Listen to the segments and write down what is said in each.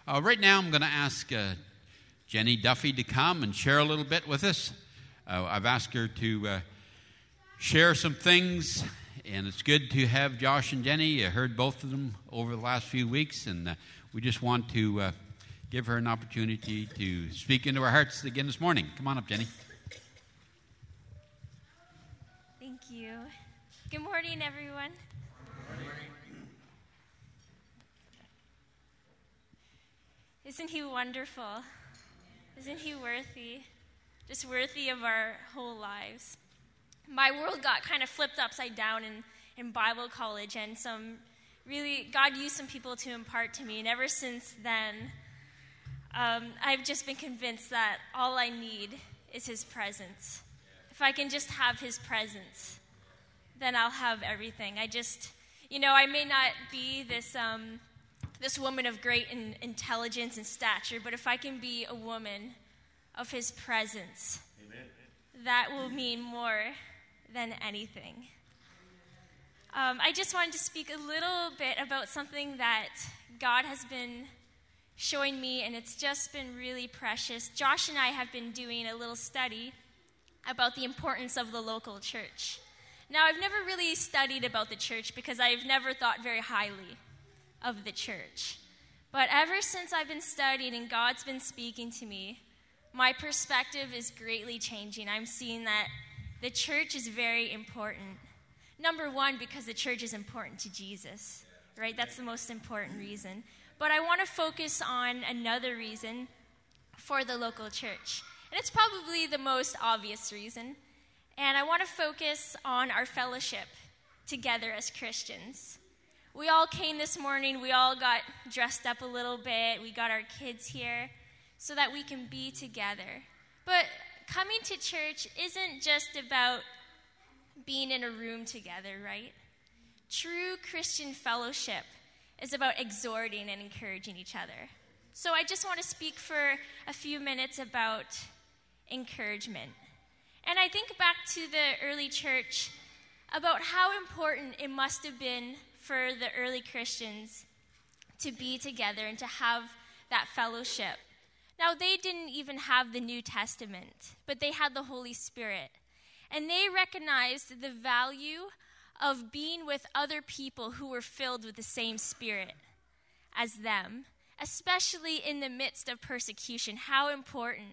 Right now, I'm going to ask Jenny Duffy to come and share a little bit with us. I've asked her to share some things, and it's good to have Josh and Jenny. I heard both of them over the last few weeks, and we just want to give her an opportunity to speak into our hearts again this morning. Come on up, Jenny. Thank you. Good morning, everyone. Good morning. Isn't he wonderful? Isn't he worthy? Just worthy of our whole lives. My world got kind of flipped upside down in Bible college, and God used some people to impart to me, and ever since then, I've just been convinced that all I need is his presence. If I can just have his presence, then I'll have everything. I may not be this woman of great intelligence and stature, but if I can be a woman of his presence, amen, that will mean more than anything. I just wanted to speak a little bit about something that God has been showing me, and it's just been really precious. Josh and I have been doing a little study about the importance of the local church. Now, I've never really studied about the church because I've never thought very highly of the church. But ever since I've been studying and God's been speaking to me, my perspective is greatly changing. I'm seeing that the church is very important. Number one, because the church is important to Jesus, right? That's the most important reason. But I want to focus on another reason for the local church. And it's probably the most obvious reason. And I want to focus on our fellowship together as Christians. We all came this morning, we all got dressed up a little bit, we got our kids here so that we can be together. But coming to church isn't just about being in a room together, right? True Christian fellowship is about exhorting and encouraging each other. So I just want to speak for a few minutes about encouragement. And I think back to the early church about how important it must have been for the early Christians to be together and to have that fellowship. Now, they didn't even have the New Testament, but they had the Holy Spirit. And they recognized the value of being with other people who were filled with the same Spirit as them, especially in the midst of persecution. How important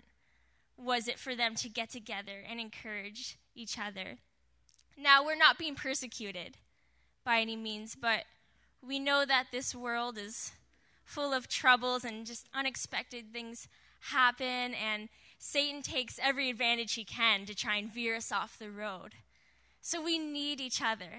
was it for them to get together and encourage each other? Now, we're not being persecuted by any means, but we know that this world is full of troubles and just unexpected things happen, and Satan takes every advantage he can to try and veer us off the road. So we need each other.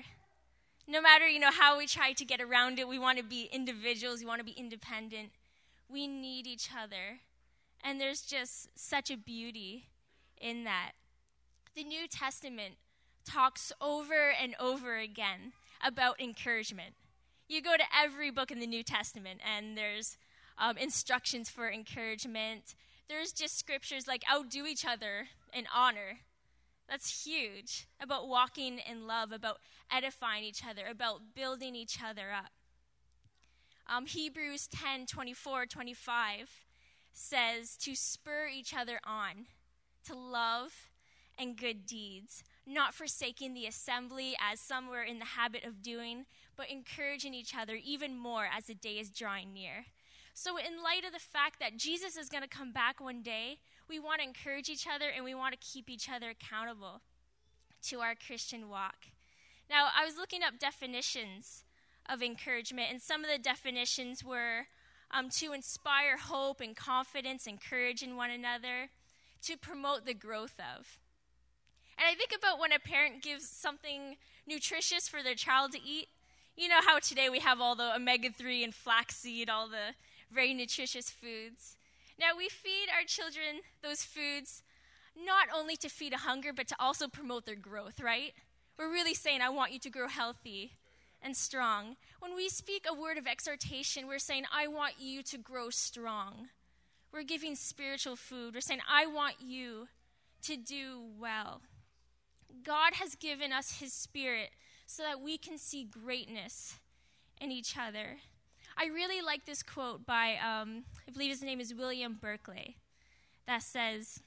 No matter, how we try to get around it, we want to be individuals, we want to be independent. We need each other. And there's just such a beauty in that. The New Testament talks over and over again about encouragement. You go to every book in the New Testament, and there's instructions for encouragement. There's just scriptures like outdo each other in honor. That's huge. About walking in love, about edifying each other, about building each other up. Hebrews 10:24-25 says to spur each other on to love and good deeds, not forsaking the assembly as some were in the habit of doing, but encouraging each other even more as the day is drawing near. So in light of the fact that Jesus is going to come back one day, we want to encourage each other and we want to keep each other accountable to our Christian walk. Now, I was looking up definitions of encouragement, and some of the definitions were to inspire hope and confidence and courage in one another, to promote the growth of. And I think about when a parent gives something nutritious for their child to eat. You know how today we have all the omega-3 and flaxseed, all the very nutritious foods. Now, we feed our children those foods not only to feed a hunger, but to also promote their growth, right? We're really saying, I want you to grow healthy and strong. When we speak a word of exhortation, we're saying, I want you to grow strong. We're giving spiritual food. We're saying, I want you to do well. God has given us his Spirit so that we can see greatness in each other. I really like this quote by, I believe his name is William Berkeley, that says,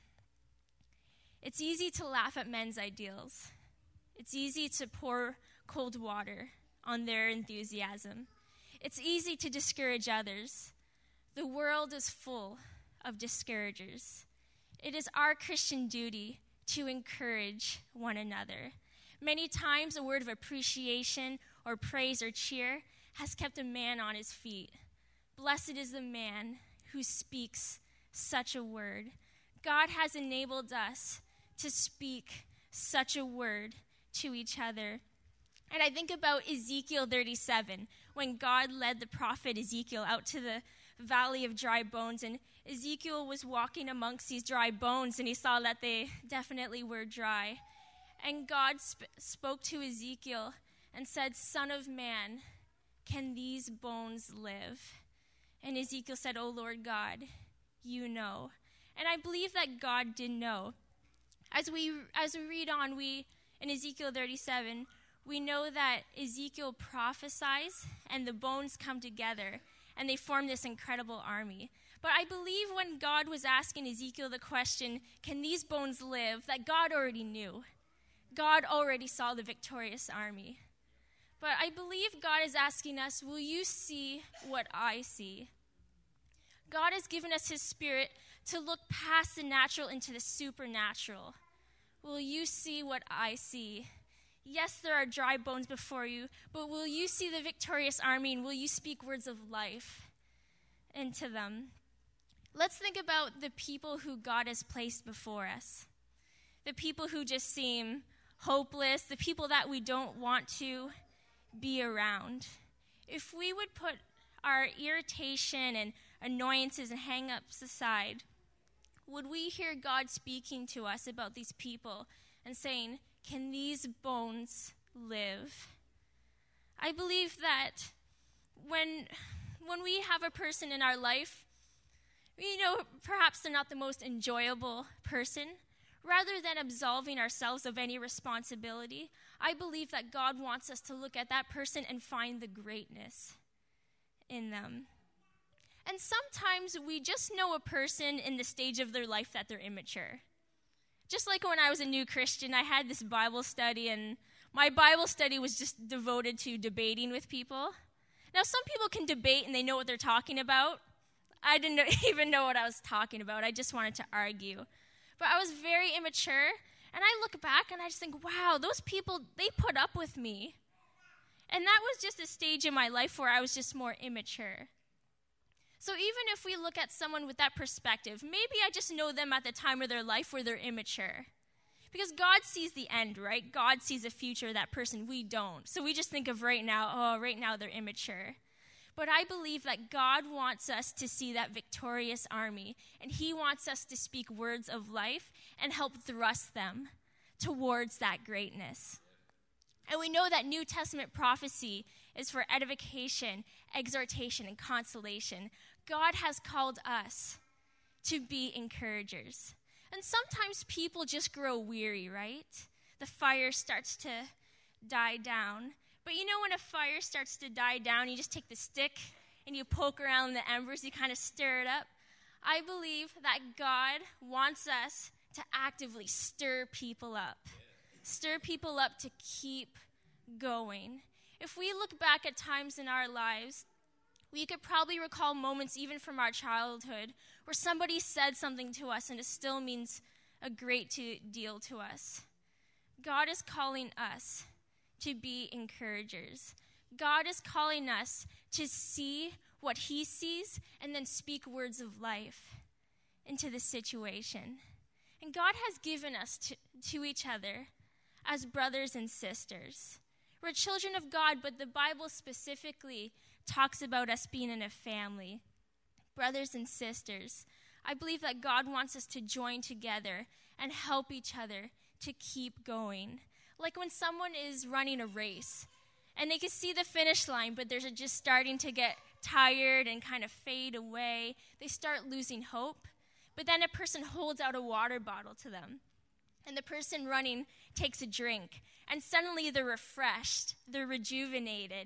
"It's easy to laugh at men's ideals. It's easy to pour cold water on their enthusiasm. It's easy to discourage others. The world is full of discouragers. It is our Christian duty to encourage one another. Many times a word of appreciation or praise or cheer has kept a man on his feet. Blessed is the man who speaks such a word. God has enabled us to speak such a word to each other." And I think about Ezekiel 37, when God led the prophet Ezekiel out to the valley of dry bones, and Ezekiel was walking amongst these dry bones, and he saw that they definitely were dry. And God spoke to Ezekiel and said, "Son of man, can these bones live?" And Ezekiel said, "Oh Lord God, you know." And I believe that God did know. As we read on, in Ezekiel 37, we know that Ezekiel prophesies and the bones come together and they form this incredible army. But I believe when God was asking Ezekiel the question, "Can these bones live?" that God already knew. God already saw the victorious army. But I believe God is asking us, will you see what I see? God has given us his Spirit to look past the natural into the supernatural. Will you see what I see? Yes, there are dry bones before you, but will you see the victorious army, and will you speak words of life into them? Let's think about the people who God has placed before us. The people who just seem hopeless, the people that we don't want to be around. If we would put our irritation and annoyances and hang-ups aside, would we hear God speaking to us about these people and saying, "Can these bones live?" I believe that when we have a person in our life, perhaps they're not the most enjoyable person, rather than absolving ourselves of any responsibility, I believe that God wants us to look at that person and find the greatness in them. And sometimes we just know a person in the stage of their life that they're immature. Just like when I was a new Christian, I had this Bible study, and my Bible study was just devoted to debating with people. Now, some people can debate and they know what they're talking about. I didn't even know what I was talking about. I just wanted to argue. But I was very immature, and I look back and I just think, wow, those people, they put up with me. And that was just a stage in my life where I was just more immature. So even if we look at someone with that perspective, maybe I just know them at the time of their life where they're immature. Because God sees the end, right? God sees the future of that person. We don't. So we just think of right now they're immature. But I believe that God wants us to see that victorious army, and he wants us to speak words of life and help thrust them towards that greatness. And we know that New Testament prophecy is for edification, exhortation, and consolation. God has called us to be encouragers. And sometimes people just grow weary, right? The fire starts to die down. But when a fire starts to die down, you just take the stick and you poke around the embers, you kind of stir it up. I believe that God wants us to actively stir people up. Stir people up to keep going. If we look back at times in our lives, we could probably recall moments even from our childhood where somebody said something to us and it still means a great deal to us. God is calling us to be encouragers. God is calling us to see what he sees and then speak words of life into the situation. And God has given us to each other as brothers and sisters. We're children of God, but the Bible specifically talks about us being in a family. Brothers and sisters, I believe that God wants us to join together and help each other to keep going. Like when someone is running a race and they can see the finish line, but they're just starting to get tired and kind of fade away. They start losing hope. But then a person holds out a water bottle to them. And the person running takes a drink. And suddenly they're refreshed. They're rejuvenated.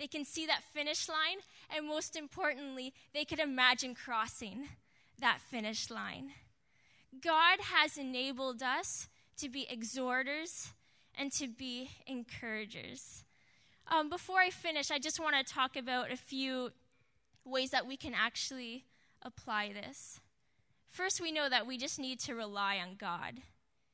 They can see that finish line, and most importantly, they can imagine crossing that finish line. God has enabled us to be exhorters and to be encouragers. Before I finish, I just want to talk about a few ways that we can actually apply this. First, we know that we just need to rely on God.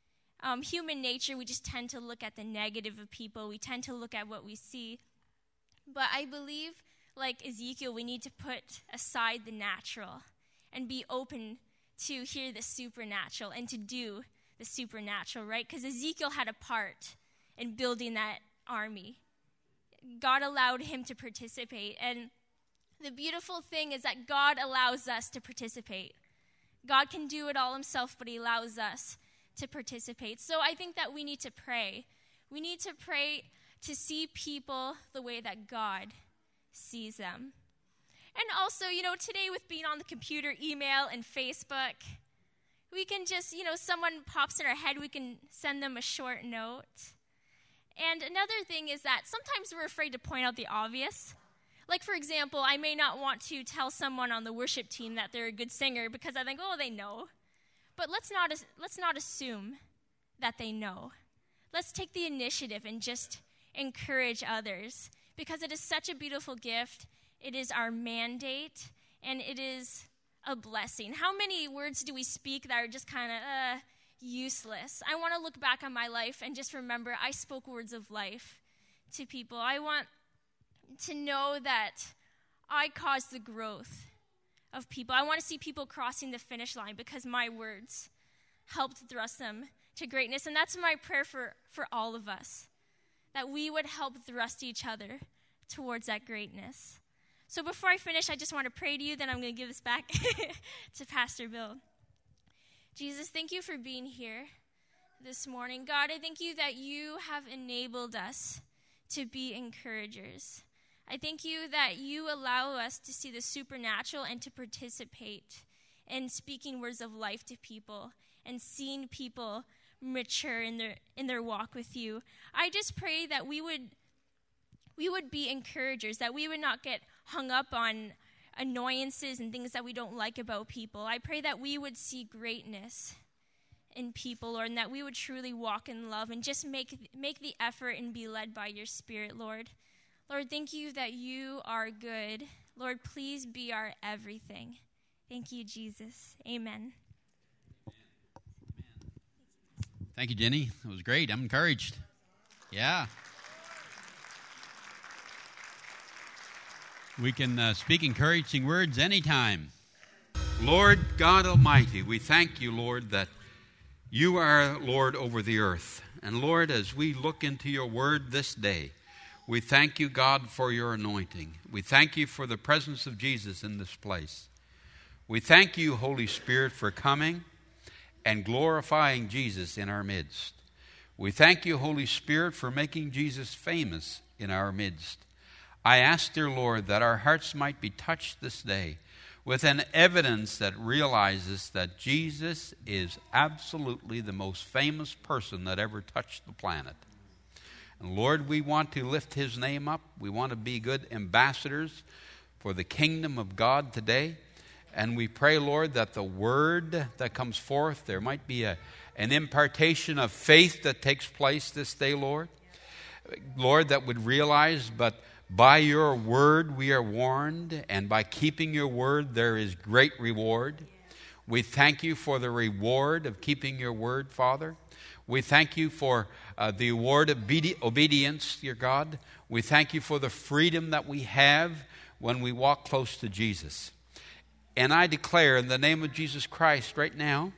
Human nature, we just tend to look at the negative of people. We tend to look at what we see. But I believe, like Ezekiel, we need to put aside the natural and be open to hear the supernatural and to do the supernatural, right? Because Ezekiel had a part in building that army. God allowed him to participate. And the beautiful thing is that God allows us to participate. God can do it all himself, but he allows us to participate. So I think that we need to pray. We need to pray to see people the way that God sees them. And also, today with being on the computer, email, and Facebook, we can just, someone pops in our head, we can send them a short note. And another thing is that sometimes we're afraid to point out the obvious. Like, for example, I may not want to tell someone on the worship team that they're a good singer because I think, they know. But let's not assume that they know. Let's take the initiative and just encourage others, because it is such a beautiful gift. It is our mandate, and it is a blessing. How many words do we speak that are just kind of useless? I want to look back on my life and just remember I spoke words of life to people. I want to know that I caused the growth of people. I want to see people crossing the finish line because my words helped thrust them to greatness. And that's my prayer for all of us, that we would help thrust each other towards that greatness. So before I finish, I just want to pray to you, then I'm going to give this back to Pastor Bill. Jesus, thank you for being here this morning. God, I thank you that you have enabled us to be encouragers. I thank you that you allow us to see the supernatural and to participate in speaking words of life to people and seeing people mature in their walk with you. I just pray that we would be encouragers, that we would not get hung up on annoyances and things that we don't like about people. I pray that we would see greatness in people, Lord, and that we would truly walk in love and just make the effort and be led by your Spirit, Lord. Lord, thank you that you are good. Lord, please be our everything. Thank you, Jesus. Amen. Thank you, Jenny. It was great. I'm encouraged. Yeah. We can speak encouraging words anytime. Lord God Almighty, we thank you, Lord, that you are Lord over the earth. And Lord, as we look into your word this day, we thank you, God, for your anointing. We thank you for the presence of Jesus in this place. We thank you, Holy Spirit, for coming and glorifying Jesus in our midst. We thank you, Holy Spirit, for making Jesus famous in our midst. I ask, dear Lord, that our hearts might be touched this day with an evidence that realizes that Jesus is absolutely the most famous person that ever touched the planet. And Lord, we want to lift his name up. We want to be good ambassadors for the kingdom of God today. And we pray, Lord, that the word that comes forth, there might be an impartation of faith that takes place this day, Lord. Lord, that would realize, but by your word we are warned, and by keeping your word there is great reward. We thank you for the reward of keeping your word, Father. We thank you for the award of obedience, dear God. We thank you for the freedom that we have when we walk close to Jesus. And I declare in the name of Jesus Christ right now,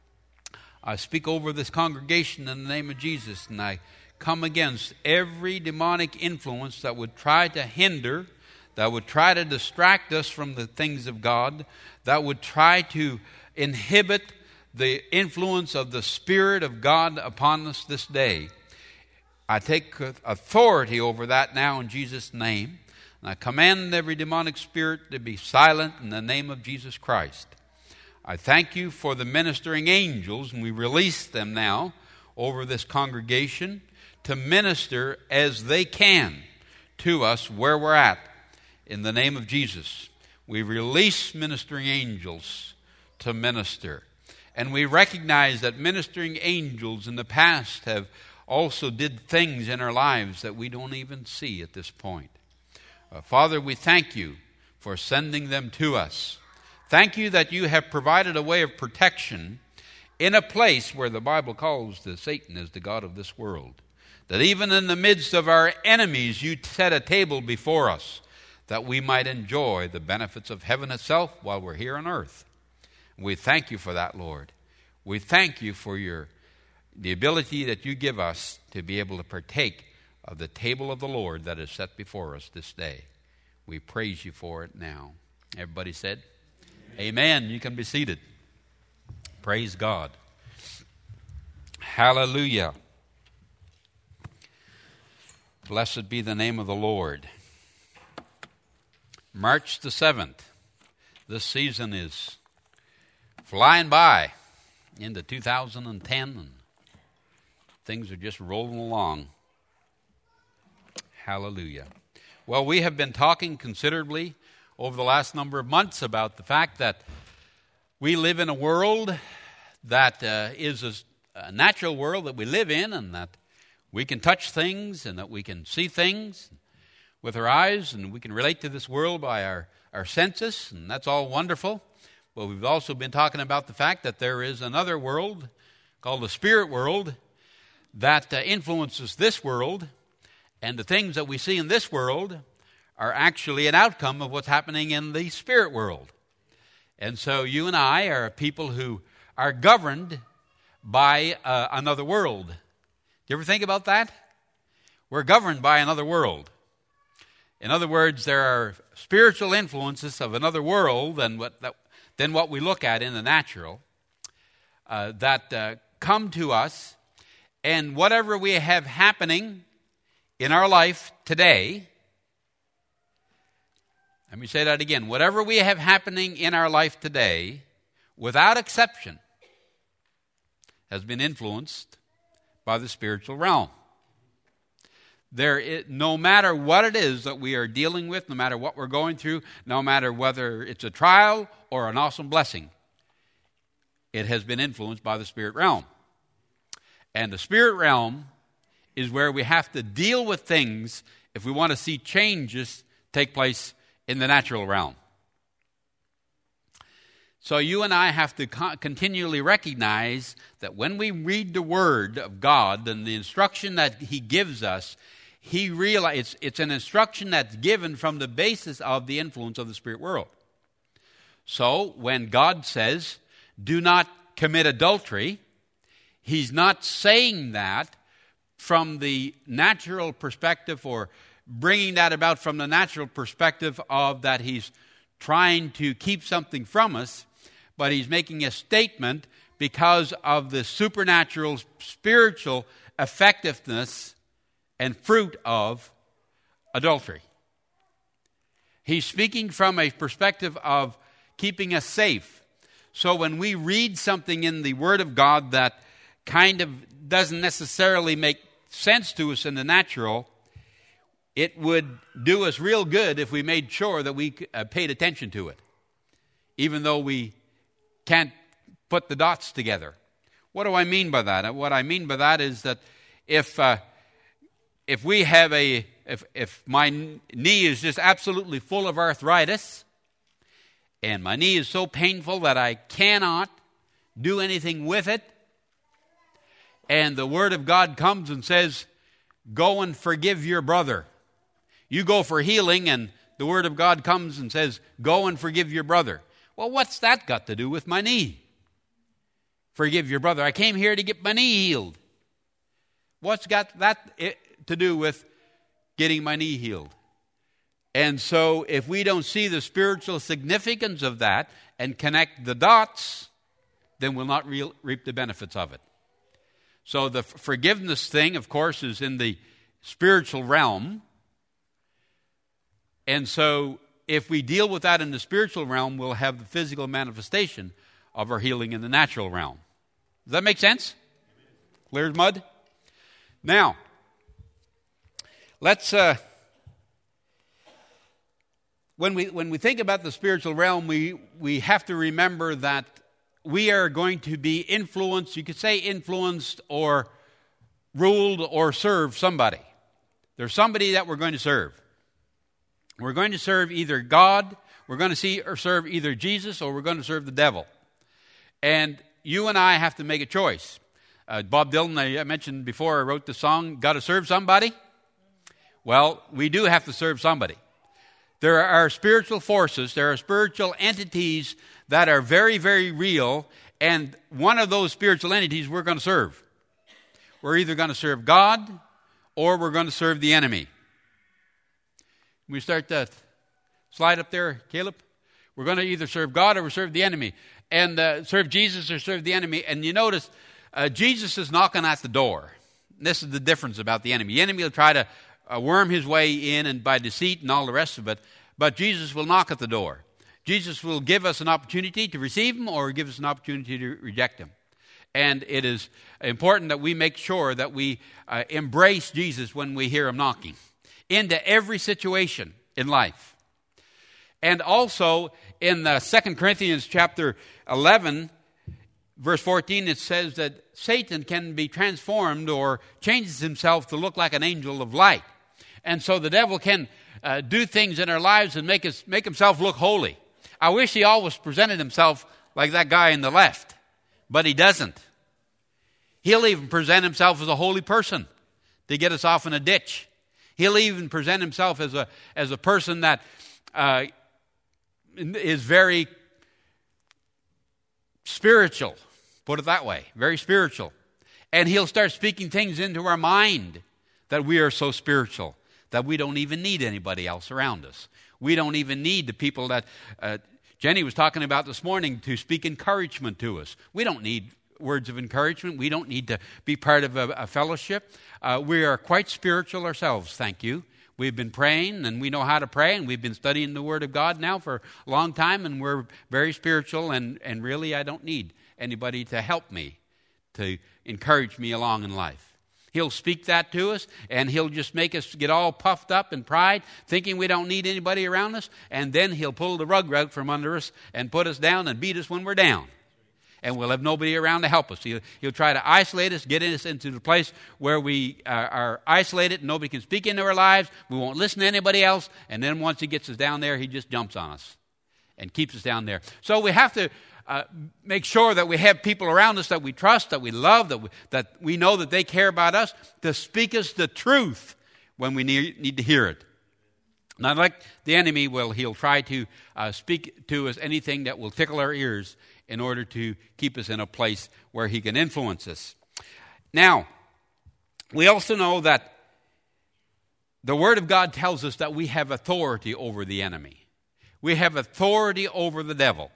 I speak over this congregation in the name of Jesus, and I come against every demonic influence that would try to hinder, that would try to distract us from the things of God, that would try to inhibit the influence of the Spirit of God upon us this day. I take authority over that now in Jesus' name. And I command every demonic spirit to be silent in the name of Jesus Christ. I thank you for the ministering angels, and we release them now over this congregation to minister as they can to us where we're at. In the name of Jesus, we release ministering angels to minister. And we recognize that ministering angels in the past have also did things in our lives that we don't even see at this point. Father, we thank you for sending them to us. Thank you that you have provided a way of protection in a place where the Bible calls Satan as the god of this world. That even in the midst of our enemies, you set a table before us that we might enjoy the benefits of heaven itself while we're here on earth. We thank you for that, Lord. We thank you for the ability that you give us to be able to partake of the table of the Lord that is set before us this day. We praise you for it now. Everybody said, Amen. You can be seated. Praise God. Hallelujah. Blessed be the name of the Lord. March the 7th. This season is flying by into 2010, and things are just rolling along. Hallelujah. Well, we have been talking considerably over the last number of months about the fact that we live in a world that is a natural world that we live in, and that we can touch things and that we can see things with our eyes, and we can relate to this world by our senses, and that's all wonderful. But we've also been talking about the fact that there is another world called the spirit world that influences this world, and the things that we see in this world are actually an outcome of what's happening in the spirit world. And so you and I are people who are governed by another world. Do you ever think about that? We're governed by another world. In other words, there are spiritual influences of another world than what we look at in the natural that come to us, and whatever we have happening in our life today, let me say that again, whatever we have happening in our life today, without exception, has been influenced by the spiritual realm. No matter what it is that we are dealing with, no matter what we're going through, no matter whether it's a trial or an awesome blessing, it has been influenced by the spirit realm. And the spirit realm is where we have to deal with things if we want to see changes take place in the natural realm. So you and I have to continually recognize that when we read the Word of God and the instruction that He gives us, it's an instruction that's given from the basis of the influence of the spirit world. So when God says, do not commit adultery, He's not saying that from the natural perspective or bringing that about from the natural perspective of that He's trying to keep something from us, but He's making a statement because of the supernatural, spiritual effectiveness and fruit of adultery. He's speaking from a perspective of keeping us safe. So when we read something in the Word of God that kind of doesn't necessarily make sense to us in the natural, it would do us real good if we made sure that we paid attention to it, even though we can't put the dots together. What do I mean by that? What I mean by that is that if my knee is just absolutely full of arthritis, and my knee is so painful that I cannot do anything with it, and the Word of God comes and says, go and forgive your brother. You go for healing, and the Word of God comes and says, go and forgive your brother. Well, what's that got to do with my knee? Forgive your brother. I came here to get my knee healed. What's got that to do with getting my knee healed? And so if we don't see the spiritual significance of that and connect the dots, then we'll not reap the benefits of it. So the forgiveness thing, of course, is in the spiritual realm. And so if we deal with that in the spiritual realm, we'll have the physical manifestation of our healing in the natural realm. Does that make sense? Clear as mud? Now, let's when we think about the spiritual realm, we have to remember that we are going to be influenced, you could say influenced or ruled or serve somebody. There's somebody that we're going to serve. We're going to serve either God, we're going to see or serve either Jesus, or we're going to serve the devil. And you and I have to make a choice. Bob Dylan, I mentioned before, I wrote the song, Got to Serve Somebody. Well, we do have to serve somebody. There are spiritual forces, there are spiritual entities that are very, very real, and one of those spiritual entities we're going to serve. We're either going to serve God or we're going to serve the enemy. We start that slide up there, Caleb. We're going to either serve God or we serve the enemy. And serve Jesus or serve the enemy. And you notice, Jesus is knocking at the door. This is the difference about the enemy. The enemy will try to worm his way in and by deceit and all the rest of it. But Jesus will knock at the door. Jesus will give us an opportunity to receive him or give us an opportunity to reject him. And it is important that we make sure that we embrace Jesus when we hear him knocking into every situation in life. And also in 2 Corinthians chapter 11, verse 14, it says that Satan can be transformed or changes himself to look like an angel of light. And so the devil can do things in our lives and make himself look holy. I wish he always presented himself like that guy in the left, but he doesn't. He'll even present himself as a holy person to get us off in a ditch. He'll even present himself as a person that is very spiritual, put it that way, very spiritual. And he'll start speaking things into our mind that we are so spiritual that we don't even need anybody else around us. We don't even need the people that Jenny was talking about this morning to speak encouragement to us. We don't need words of encouragement. We don't need to be part of a fellowship. We are quite spiritual ourselves, thank you. We've been praying, and we know how to pray, and we've been studying the Word of God now for a long time, and we're very spiritual, and really I don't need anybody to help me, to encourage me along in life. He'll speak that to us, and he'll just make us get all puffed up in pride, thinking we don't need anybody around us, and then he'll pull the rug out from under us and put us down and beat us when we're down. And we'll have nobody around to help us. He'll try to isolate us, get us into the place where we are isolated and nobody can speak into our lives. We won't listen to anybody else. And then once he gets us down there, he just jumps on us and keeps us down there. So we have to make sure that we have people around us that we trust, that we love, that we know that they care about us, to speak us the truth when we need to hear it. Not like the enemy he'll try to speak to us anything that will tickle our ears in order to keep us in a place where he can influence us. Now, we also know that the Word of God tells us that we have authority over the enemy. We have authority over the devil.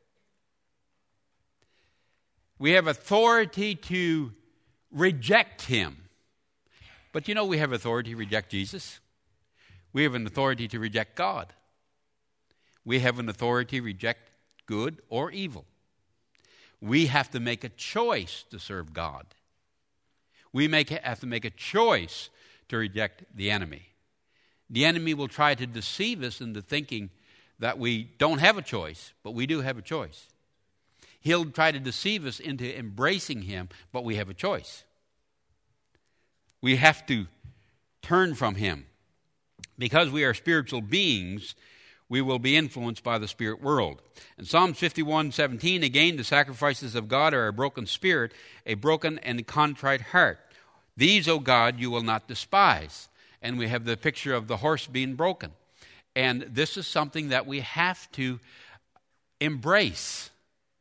We have authority to reject him. But you know we have authority to reject Jesus. We have an authority to reject God. We have an authority to reject good or evil. We have to make a choice to serve God. We have to make a choice to reject the enemy. The enemy will try to deceive us into thinking that we don't have a choice, but we do have a choice. He'll try to deceive us into embracing him, but we have a choice. We have to turn from him. Because we are spiritual beings, we will be influenced by the spirit world. In Psalm 51:17, again, the sacrifices of God are a broken spirit, a broken and contrite heart. These, O God, you will not despise. And we have the picture of the horse being broken. And this is something that we have to embrace.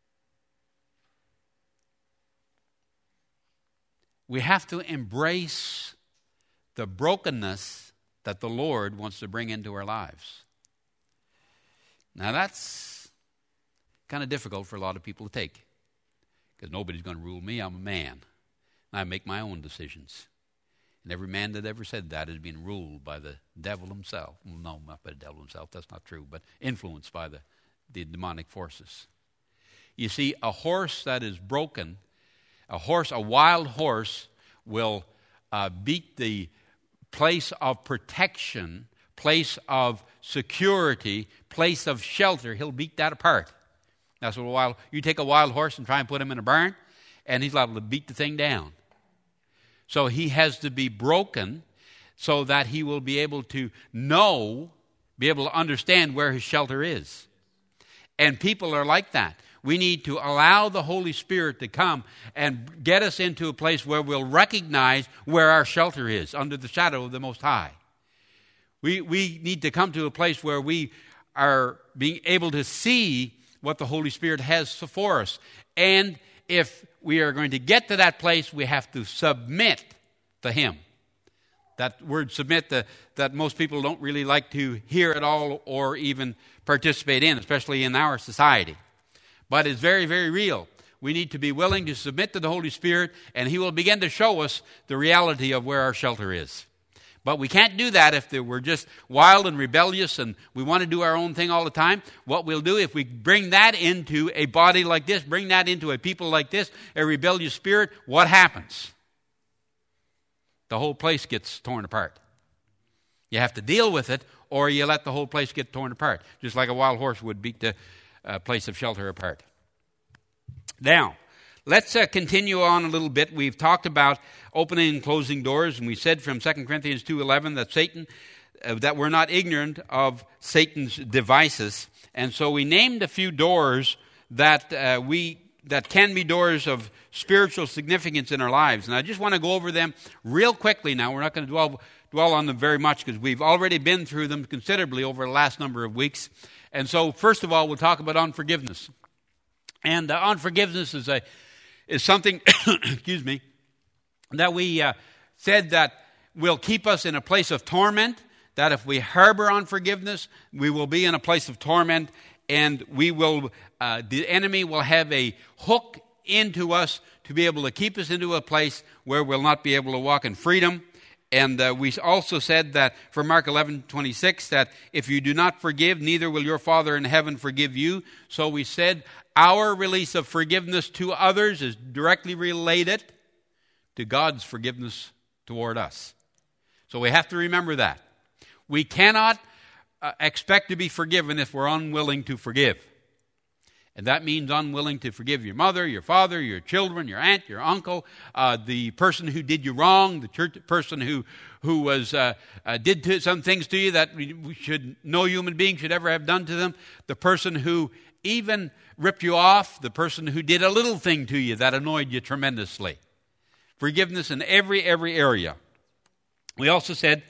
We have to embrace the brokenness that the Lord wants to bring into our lives. Now that's kind of difficult for a lot of people to take, because nobody's going to rule me. I'm a man. I make my own decisions. And every man that ever said that is being ruled by the devil himself. Well, no, not by the devil himself. That's not true. But influenced by the demonic forces. You see, a horse that is broken, a wild horse will beat the place of protection place of security, place of shelter, he'll beat that apart. That's what you take a wild horse and try and put him in a barn, and he's liable to beat the thing down. So he has to be broken so that he will be able to be able to understand where his shelter is. And people are like that. We need to allow the Holy Spirit to come and get us into a place where we'll recognize where our shelter is, under the shadow of the Most High. We need to come to a place where we are being able to see what the Holy Spirit has for us. And if we are going to get to that place, we have to submit to Him. That word submit that most people don't really like to hear at all or even participate in, especially in our society. But it's very, very real. We need to be willing to submit to the Holy Spirit, and He will begin to show us the reality of where our shelter is. But we can't do that if we're just wild and rebellious and we want to do our own thing all the time. What we'll do, if we bring that into a body like this, bring that into a people like this, a rebellious spirit, what happens? The whole place gets torn apart. You have to deal with it, or you let the whole place get torn apart, just like a wild horse would beat the place of shelter apart. Now, let's continue on a little bit. We've talked about opening and closing doors, and we said from 2 Corinthians 2:11 that Satan, that we're not ignorant of Satan's devices. And so we named a few doors that can be doors of spiritual significance in our lives. And I just want to go over them real quickly now. We're not going to dwell on them very much because we've already been through them considerably over the last number of weeks. And so first of all, we'll talk about unforgiveness. And unforgiveness is something, excuse me, that we said that will keep us in a place of torment, that if we harbor unforgiveness, we will be in a place of torment, and the enemy will have a hook into us to be able to keep us into a place where we'll not be able to walk in freedom. And we also said that for Mark 11:26, that if you do not forgive, neither will your Father in heaven forgive you. So we said our release of forgiveness to others is directly related to God's forgiveness toward us. So we have to remember that. We cannot expect to be forgiven if we're unwilling to forgive. And that means unwilling to forgive your mother, your father, your children, your aunt, your uncle, the person who did you wrong, the person who did some things to you that no human being should ever have done to them, the person who even ripped you off, the person who did a little thing to you that annoyed you tremendously. Forgiveness in every area. We also said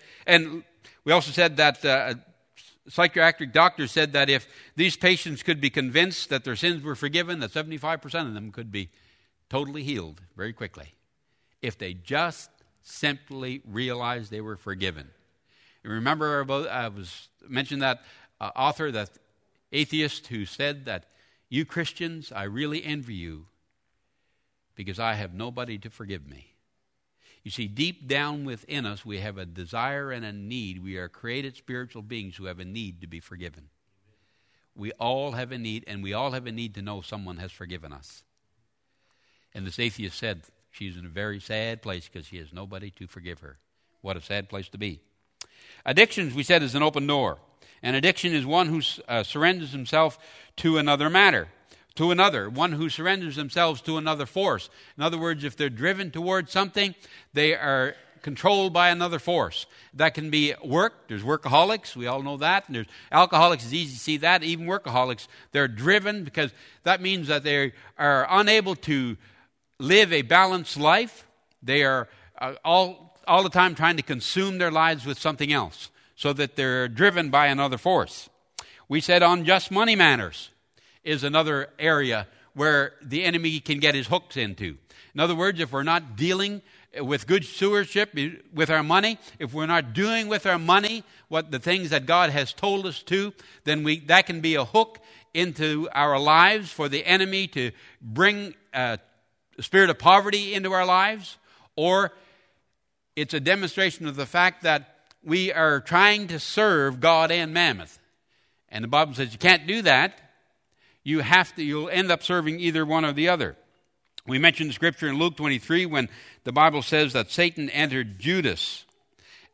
that psychiatric doctors said that if these patients could be convinced that their sins were forgiven, that 75% of them could be totally healed very quickly if they just simply realized they were forgiven. You remember I mentioned that author, that atheist who said that, you Christians, I really envy you because I have nobody to forgive me. You see, deep down within us, we have a desire and a need. We are created spiritual beings who have a need to be forgiven. We all have a need, and we all have a need to know someone has forgiven us. And this atheist said she's in a very sad place because she has nobody to forgive her. What a sad place to be. Addictions, we said, is an open door. An addiction is one who surrenders himself to another matter. One who surrenders themselves to another force. In other words, if they're driven towards something, they are controlled by another force. That can be work. There's workaholics. We all know that. And there's alcoholics. It's easy to see that. Even workaholics, they're driven because that means that they are unable to live a balanced life. They are all the time trying to consume their lives with something else so that they're driven by another force. We said unjust money matters is another area where the enemy can get his hooks into. In other words, if we're not dealing with good stewardship with our money, if we're not doing with our money what the things that God has told us to, then that can be a hook into our lives for the enemy to bring a spirit of poverty into our lives, or it's a demonstration of the fact that we are trying to serve God and mammon. And the Bible says you can't do that. You'll end up serving either one or the other. We mentioned the scripture in Luke 23 when the Bible says that Satan entered Judas.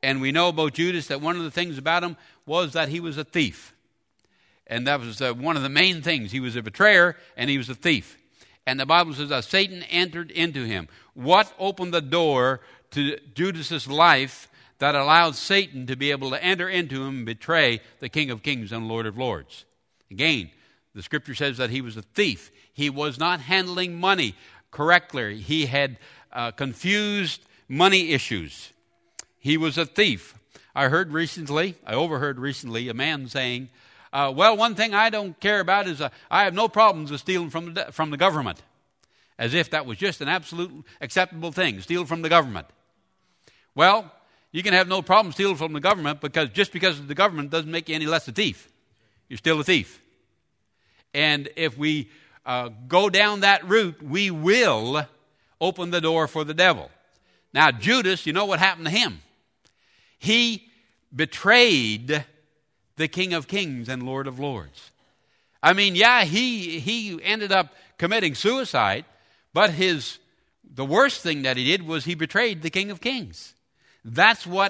And we know about Judas that one of the things about him was that he was a thief. And that was one of the main things. He was a betrayer and he was a thief. And the Bible says that Satan entered into him. What opened the door to Judas's life that allowed Satan to be able to enter into him and betray the King of Kings and Lord of Lords? Again, the scripture says that he was a thief. He was not handling money correctly. He had confused money issues. He was a thief. I overheard recently a man saying, well, one thing I don't care about is I have no problems with stealing from the government. As if that was just an absolute acceptable thing, steal from the government. Well, you can have no problem stealing from the government because just because of the government doesn't make you any less a thief. You're still a thief. And if we go down that route, we will open the door for the devil. Now, Judas, you know what happened to him? He betrayed the King of Kings and Lord of Lords. I mean, yeah, he ended up committing suicide, but the worst thing that he did was he betrayed the King of Kings. That's what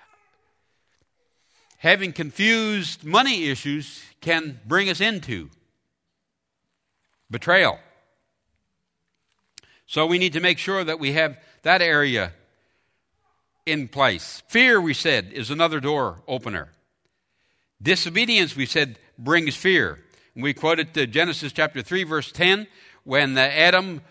having confused money issues can bring us into. Betrayal. So we need to make sure that we have that area in place. Fear, we said, is another door opener. Disobedience, we said, brings fear. We quoted Genesis chapter 3, verse 10, when Adam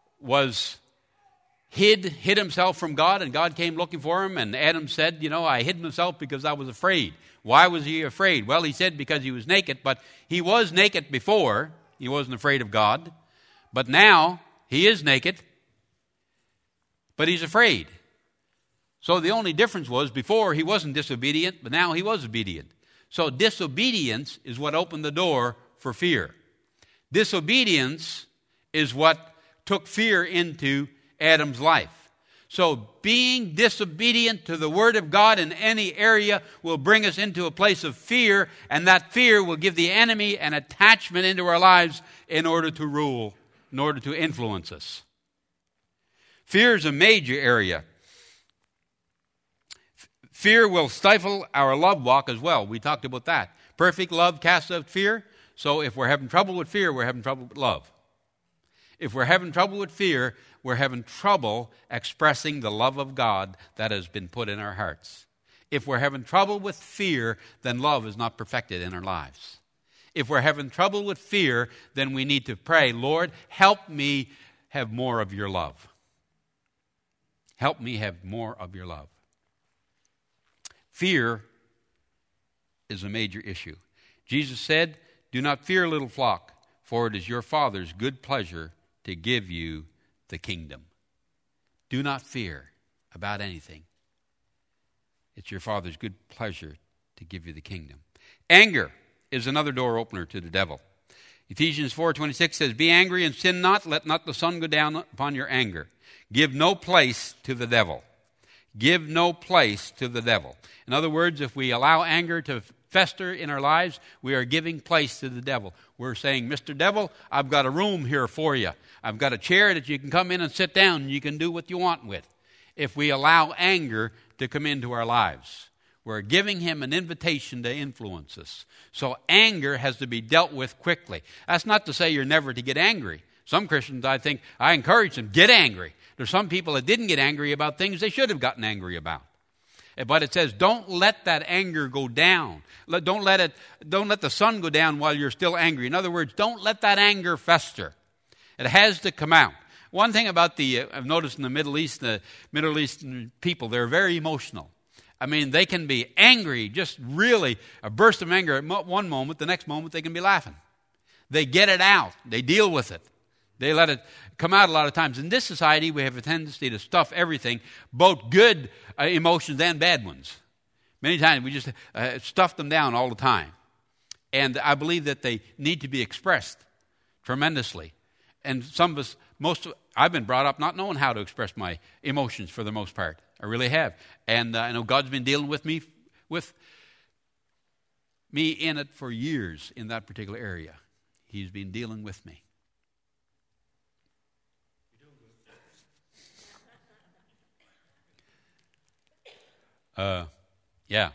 hid himself from God, and God came looking for him, and Adam said, I hid myself because I was afraid. Why was he afraid? Well, he said because he was naked, but he was naked before. He wasn't afraid of God. But now he is naked, but he's afraid. So the only difference was before he wasn't disobedient, but now he was obedient. So disobedience is what opened the door for fear. Disobedience is what took fear into Adam's life. So being disobedient to the Word of God in any area will bring us into a place of fear, and that fear will give the enemy an attachment into our lives in order to rule, in order to influence us. Fear is a major area. Fear will stifle our love walk as well. We talked about that. Perfect love casts out fear. So if we're having trouble with fear, we're having trouble with love. If we're having trouble with fear, we're having trouble expressing the love of God that has been put in our hearts. If we're having trouble with fear, then love is not perfected in our lives. If we're having trouble with fear, then we need to pray, Lord, help me have more of your love. Help me have more of your love. Fear is a major issue. Jesus said, do not fear, little flock, for it is your Father's good pleasure to give you the kingdom. Do not fear about anything. It's your Father's good pleasure to give you the kingdom. Anger is another door opener to the devil. Ephesians 4:26 says, be angry and sin not, let not the sun go down upon your anger. Give no place to the devil. Give no place to the devil. In other words, if we allow anger to fester in our lives, we are giving place to the devil. We're saying, Mr. Devil, I've got a room here for you. I've got a chair that you can come in and sit down and you can do what you want with. If we allow anger to come into our lives, we're giving him an invitation to influence us. So anger has to be dealt with quickly. That's not to say you're never to get angry. Some Christians, I encourage them, get angry. There's some people that didn't get angry about things they should have gotten angry about. But it says, don't let that anger go down. Don't let the sun go down while you're still angry. In other words, don't let that anger fester. It has to come out. One thing about I've noticed in the Middle East, the Middle Eastern people, they're very emotional. I mean, they can be angry, just really a burst of anger at one moment. The next moment, they can be laughing. They get it out. They deal with it. They let it come out a lot of times. In this society, we have a tendency to stuff everything, both good emotions and bad ones. Many times we just stuff them down all the time. And I believe that they need to be expressed tremendously. And some of us, I've been brought up not knowing how to express my emotions for the most part. I really have. And I know God's been dealing with me in it for years in that particular area. He's been dealing with me. Yeah.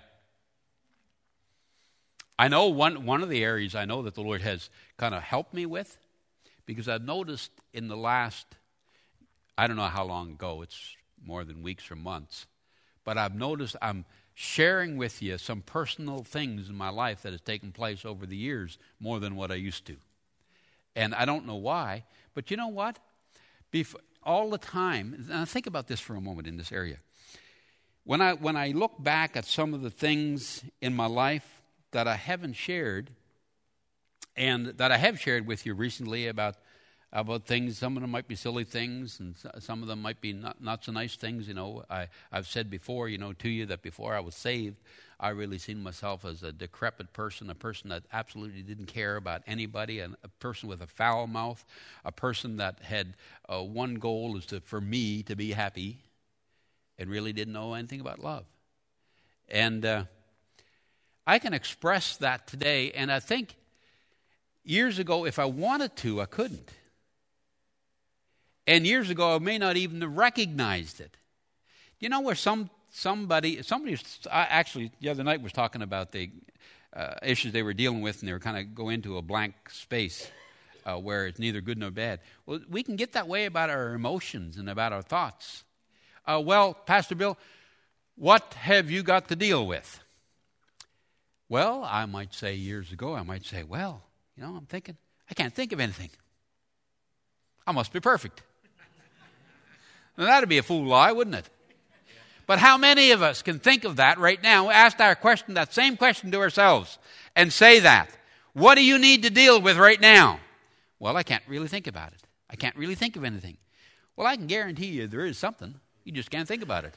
I know one of the areas I know that the Lord has kind of helped me with, because I've noticed in the last, I don't know how long ago, it's more than weeks or months, but I've noticed I'm sharing with you some personal things in my life that has taken place over the years more than what I used to. And I don't know why, but you know what? All the time, and think about this for a moment in this area. When I look back at some of the things in my life that I haven't shared, and that I have shared with you recently about things, some of them might be silly things, and some of them might be not so nice things. You know, I've said before, to you that before I was saved, I really seen myself as a decrepit person, a person that absolutely didn't care about anybody, a person with a foul mouth, a person that had one goal is for me to be happy, and really didn't know anything about love. And I can express that today, and I think years ago, if I wanted to, I couldn't. And years ago, I may not even have recognized it. You know where somebody actually the other night was talking about the issues they were dealing with, and they were kind of go into a blank space where it's neither good nor bad. Well, we can get that way about our emotions and about our thoughts. Well, Pastor Bill, what have you got to deal with? Well, I might say years ago, well, I'm thinking, I can't think of anything. I must be perfect. Now, that'd be a fool lie, wouldn't it? But how many of us can think of that right now, ask that same question to ourselves, and say that? What do you need to deal with right now? Well, I can't really think about it. I can't really think of anything. Well, I can guarantee you there is something. You just can't think about it.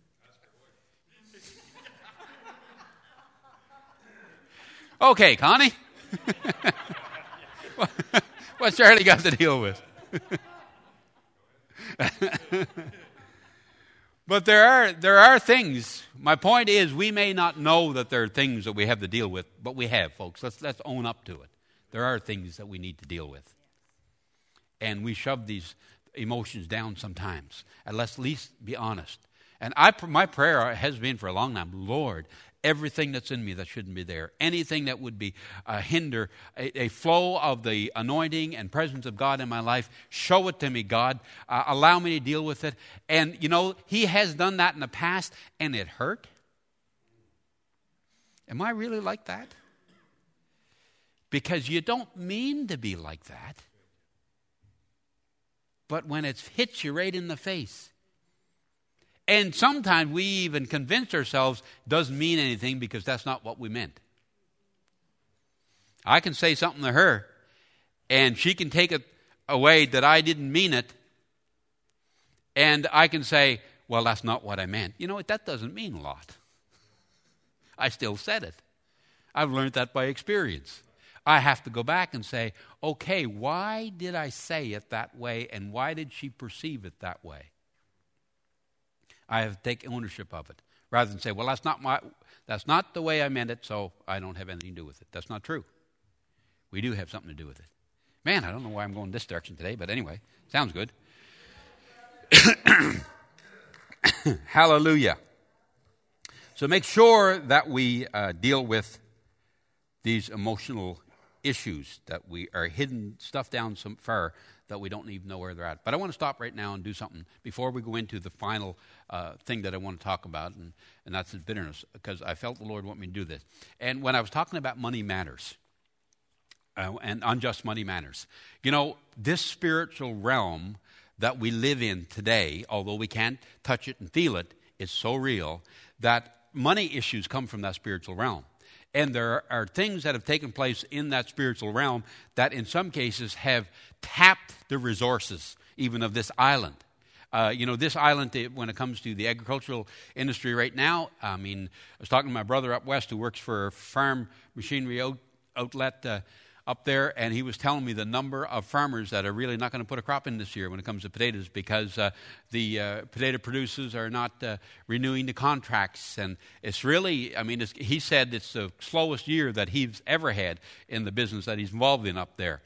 Okay, Connie. What's Charlie got to deal with? But there are things. My point is, we may not know that there are things that we have to deal with, but we have, folks. Let's own up to it. There are things that we need to deal with. And we shove these emotions down sometimes. And let's at least be honest. And my prayer has been for a long time, Lord, everything that's in me that shouldn't be there, anything that would be hinder a flow of the anointing and presence of God in my life, show it to me, God. Allow me to deal with it. And, He has done that in the past, and it hurt. Am I really like that? Because you don't mean to be like that. But when it hits you right in the face, and sometimes we even convince ourselves it doesn't mean anything because that's not what we meant. I can say something to her, and she can take it away that I didn't mean it, and I can say, well, that's not what I meant. You know what? That doesn't mean a lot. I still said it. I've learned that by experience. I have to go back and say, okay, why did I say it that way, and why did she perceive it that way? I have to take ownership of it, rather than say, well, that's not the way I meant it, so I don't have anything to do with it. That's not true. We do have something to do with it. Man, I don't know why I'm going this direction today, but anyway, sounds good. Hallelujah. So make sure that we deal with these emotional issues, that we are hidden stuff down so far that we don't even know where they're at. But I want to stop right now and do something before we go into the final thing that I want to talk about, and that's the bitterness, because I felt the Lord want me to do this. And when I was talking about money matters, and unjust money matters, this spiritual realm that we live in today, although we can't touch it and feel it, is so real that money issues come from that spiritual realm. And there are things that have taken place in that spiritual realm that in some cases have tapped the resources even of this island. This island, when it comes to the agricultural industry right now, I was talking to my brother up west who works for a farm machinery outlet up there, and he was telling me the number of farmers that are really not going to put a crop in this year when it comes to potatoes, because the potato producers are not renewing the contracts. And it's really, he said it's the slowest year that he's ever had in the business that he's involved in up there.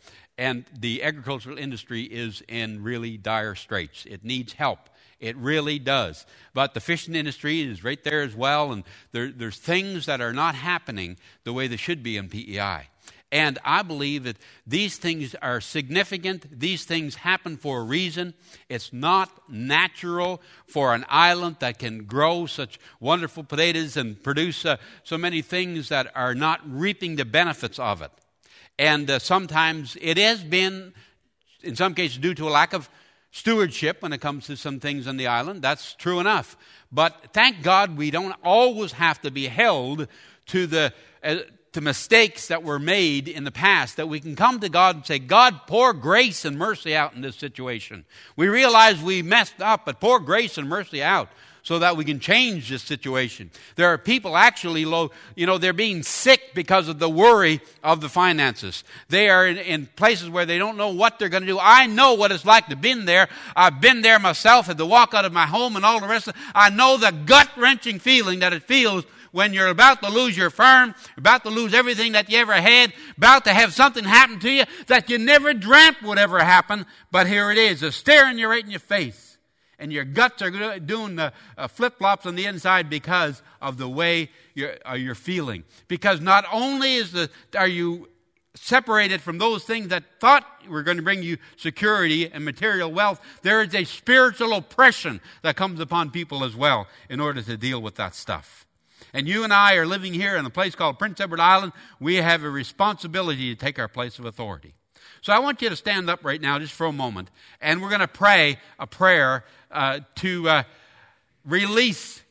And the agricultural industry is in really dire straits. It needs help. It really does. But the fishing industry is right there as well, and there's things that are not happening the way they should be in PEI. And I believe that these things are significant. These things happen for a reason. It's not natural for an island that can grow such wonderful potatoes and produce so many things that are not reaping the benefits of it. And sometimes it has been, in some cases, due to a lack of stewardship when it comes to some things on the island. That's true enough. But thank God we don't always have to be held to to mistakes that were made in the past, that we can come to God and say, God, pour grace and mercy out in this situation. We realize we messed up, but pour grace and mercy out so that we can change this situation. There are people actually, they're being sick because of the worry of the finances. They are in places where they don't know what they're going to do. I know what it's like to be there. I've been there myself, had to walk out of my home and all the rest of it. I know the gut-wrenching feeling that it feels when you're about to lose your farm, about to lose everything that you ever had, about to have something happen to you that you never dreamt would ever happen, but here it is, it's staring you right in your face. And your guts are doing the flip-flops on the inside because of the way you're feeling. Because not only are you separated from those things that thought were going to bring you security and material wealth, there is a spiritual oppression that comes upon people as well in order to deal with that stuff. And you and I are living here in a place called Prince Edward Island. We have a responsibility to take our place of authority. So I want you to stand up right now just for a moment, and we're going to pray a prayer to release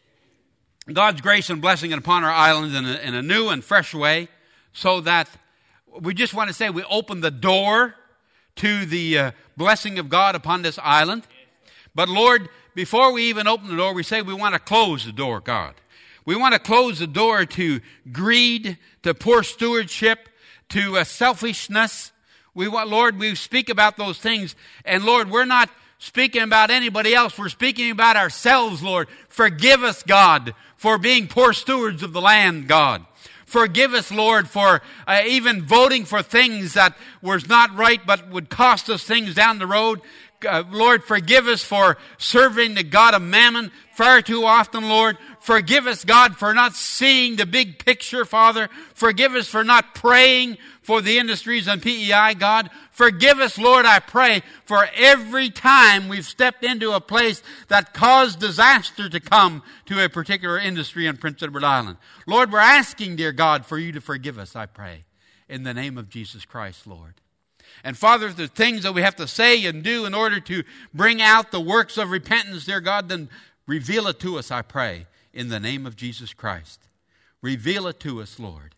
God's grace and blessing upon our island in a new and fresh way, so that we just want to say we open the door to the blessing of God upon this island. But Lord, before we even open the door, we say we want to close the door, God. We want to close the door to greed, to poor stewardship, to selfishness. Lord, we speak about those things. And Lord, we're not speaking about anybody else. We're speaking about ourselves, Lord. Forgive us, God, for being poor stewards of the land, God. Forgive us, Lord, for even voting for things that was not right but would cost us things down the road. Lord, forgive us for serving the God of mammon far too often, Lord. Forgive us, God, for not seeing the big picture, Father. Forgive us for not praying for the industries on PEI, God. Forgive us, Lord, I pray, for every time we've stepped into a place that caused disaster to come to a particular industry on Prince Edward Island. Lord, we're asking, dear God, for you to forgive us, I pray, in the name of Jesus Christ, Lord. And Father, if there's things that we have to say and do in order to bring out the works of repentance, dear God, then reveal it to us, I pray, in the name of Jesus Christ. Reveal it to us, Lord.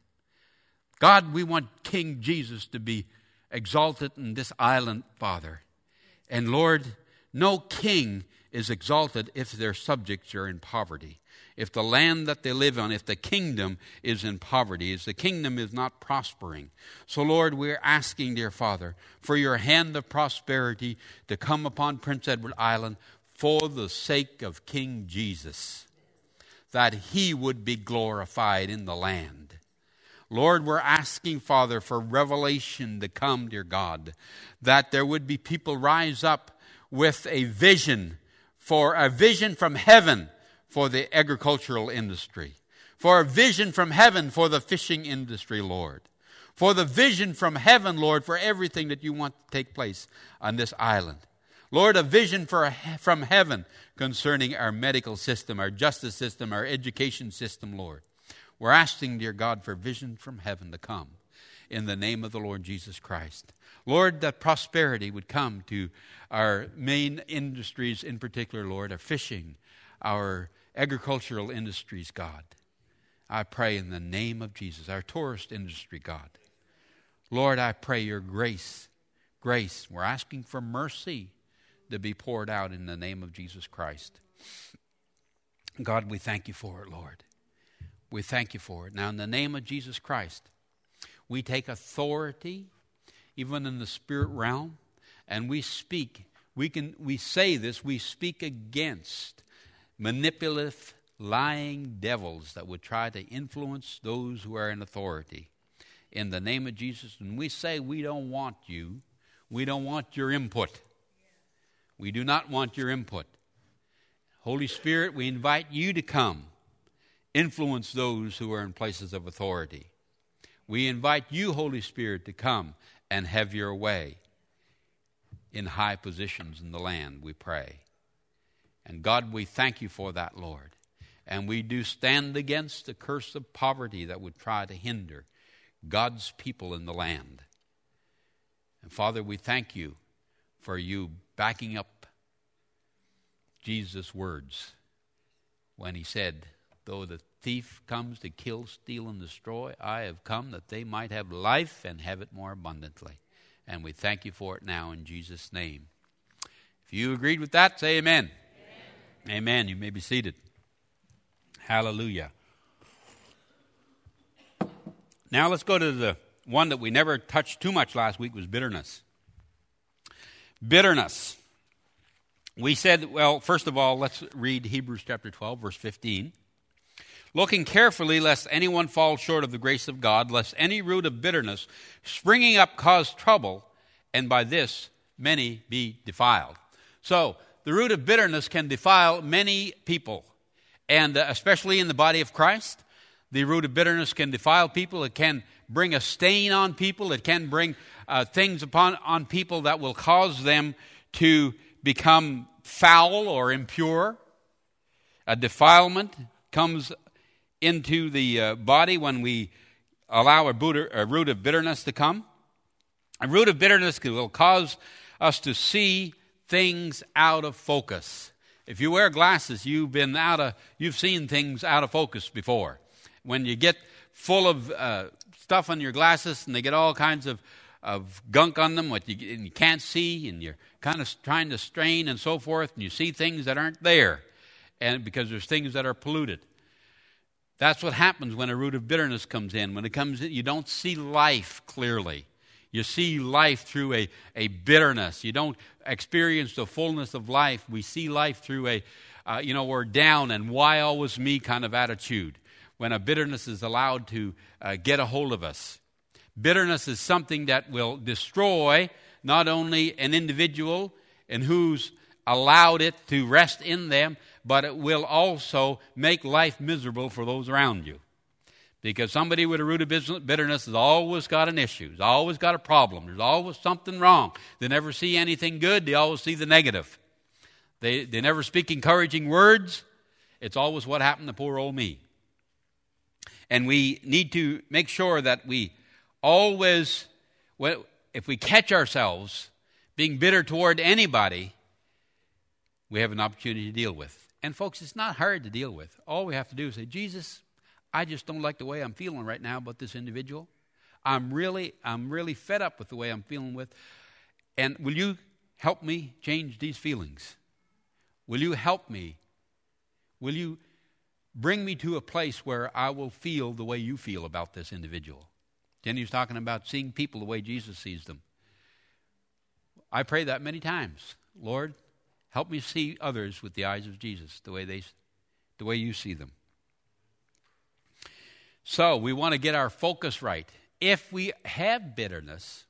God, we want King Jesus to be exalted in this island, Father. And Lord, no king is exalted if their subjects are in poverty. If the land that they live on, if the kingdom is in poverty, if the kingdom is not prospering. So Lord, we're asking, dear Father, for your hand of prosperity to come upon Prince Edward Island for the sake of King Jesus, that he would be glorified in the land. Lord, we're asking, Father, for revelation to come, dear God, that there would be people rise up with a vision from heaven for the agricultural industry, for a vision from heaven for the fishing industry, Lord, for the vision from heaven, Lord, for everything that you want to take place on this island. Lord, a vision from heaven concerning our medical system, our justice system, our education system, Lord. We're asking, dear God, for vision from heaven to come in the name of the Lord Jesus Christ. Lord, that prosperity would come to our main industries in particular, Lord, our fishing, our agricultural industries, God. I pray in the name of Jesus, our tourist industry, God. Lord, I pray your grace. We're asking for mercy to be poured out in the name of Jesus Christ. God, we thank you for it, Lord. We thank you for it. Now, in the name of Jesus Christ, we take authority, even in the spirit realm, and we speak. We say this, we speak against manipulative, lying devils that would try to influence those who are in authority. in the name of Jesus. And we say we don't want you. We don't want your input. We do not want your input. Holy Spirit, we invite you to come. Influence those who are in places of authority. We invite you, Holy Spirit, to come and have your way in high positions in the land, we pray. And God, we thank you for that, Lord. And we do stand against the curse of poverty that would try to hinder God's people in the land. And Father, we thank you for you backing up Jesus' words when he said, though the thief comes to kill, steal, and destroy, I have come that they might have life and have it more abundantly. And we thank you for it now in Jesus' name. If you agreed with that, say amen. Amen. Amen. You may be seated. Hallelujah. Now let's go to the one that we never touched too much last week, was bitterness. Bitterness. We said, well, first of all, let's read Hebrews chapter 12, verse 15. Looking carefully, lest anyone fall short of the grace of God, lest any root of bitterness springing up cause trouble, and by this many be defiled. So, the root of bitterness can defile many people, and especially in the body of Christ. The root of bitterness can defile people. It can bring a stain on people. It can bring things on people that will cause them to become foul or impure. A defilement comes into the body when we allow a root of bitterness to come. A root of bitterness will cause us to see things out of focus. If you wear glasses, you've seen things out of focus before. When you get full of stuff on your glasses and they get all kinds of gunk on them, and you can't see, and you're kind of trying to strain and so forth, and you see things that aren't there, and because there's things that are polluted. That's what happens when a root of bitterness comes in. When it comes in, you don't see life clearly. You see life through a bitterness. You don't experience the fullness of life. We see life through we're down and why always me kind of attitude when a bitterness is allowed to get a hold of us. Bitterness is something that will destroy not only an individual and who's allowed it to rest in them, but it will also make life miserable for those around you. Because somebody with a root of bitterness has always got an issue, has always got a problem, there's always something wrong. They never see anything good, they always see the negative. They never speak encouraging words. It's always what happened to poor old me. And we need to make sure that we always, if we catch ourselves being bitter toward anybody, we have an opportunity to deal with. And folks, it's not hard to deal with. All we have to do is say, Jesus, I just don't like the way I'm feeling right now about this individual. I'm really fed up with the way I'm feeling with. And will you help me change these feelings? Will you help me? Will you bring me to a place where I will feel the way you feel about this individual? Jenny was talking about seeing people the way Jesus sees them. I pray that many times. Lord, help me see others with the eyes of Jesus, the way you see them. So we want to get our focus right. If we have bitterness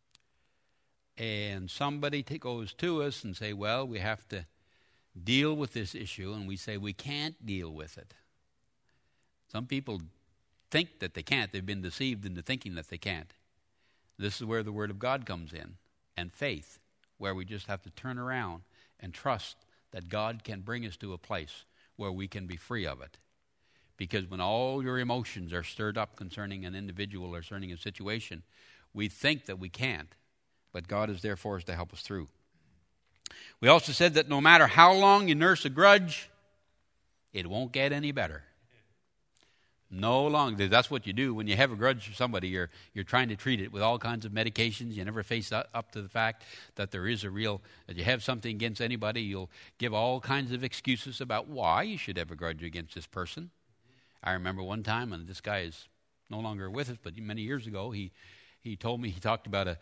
and somebody goes to us and say, well, we have to deal with this issue, and we say we can't deal with it. Some people think that they can't. They've been deceived into thinking that they can't. This is where the Word of God comes in, and faith, where we just have to turn around and trust that God can bring us to a place where we can be free of it. Because when all your emotions are stirred up concerning an individual or concerning a situation, we think that we can't, but God is there for us to help us through. We also said that no matter how long you nurse a grudge, it won't get any better. No longer. That's what you do when you have a grudge for somebody. You're trying to treat it with all kinds of medications. You never face up to the fact that there is that you have something against anybody. You'll give all kinds of excuses about why you should have a grudge against this person. I remember one time, and this guy is no longer with us, but many years ago, he told me, he talked about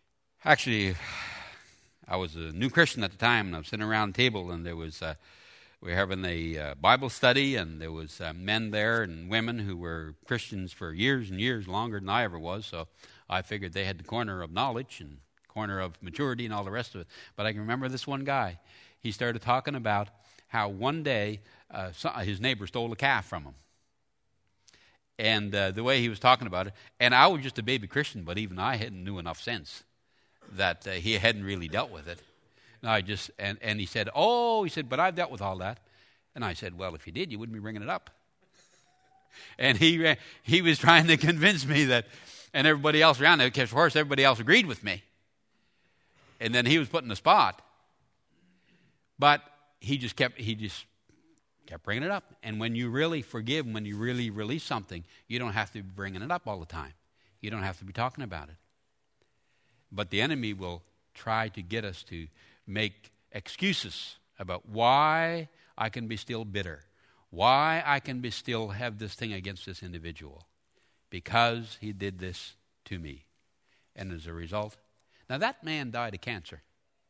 actually, I was a new Christian at the time, and I was sitting around a table, and there was we were having a Bible study, and there was men there and women who were Christians for years and years, longer than I ever was. So I figured they had the corner of knowledge and corner of maturity and all the rest of it. But I can remember this one guy. He started talking about how one day his neighbor stole a calf from him. And the way he was talking about it, and I was just a baby Christian, but even I hadn't knew enough sense that he hadn't really dealt with it. And I just and he said, but I've dealt with all that. And I said, well, if you did, you wouldn't be bringing it up. And he was trying to convince me that, and everybody else around there, of course, everybody else agreed with me. And then he was put in the spot. But he just kept bringing it up. And when you really forgive, when you really release something, you don't have to be bringing it up all the time. You don't have to be talking about it. But the enemy will try to get us to make excuses about why I can be still bitter, why I can be still have this thing against this individual, because he did this to me. And as a result, now that man died of cancer.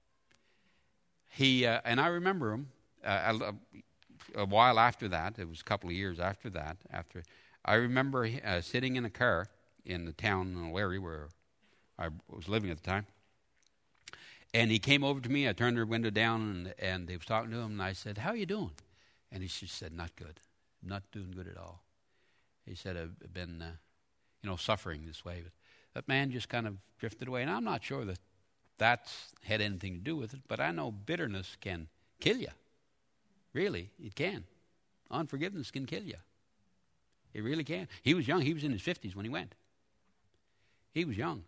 He and I remember him a while after that. It was a couple of years after that. After I remember sitting in a car in the town in Larry where I was living at the time. And he came over to me. I turned the window down, and he was talking to him. And I said, how are you doing? And he just said, not good. Not doing good at all. He said, I've been, suffering this way. But that man just kind of drifted away. And I'm not sure that that's had anything to do with it. But I know bitterness can kill you. Really, it can. Unforgiveness can kill you. It really can. He was young. He was in his 50s when he went. He was young.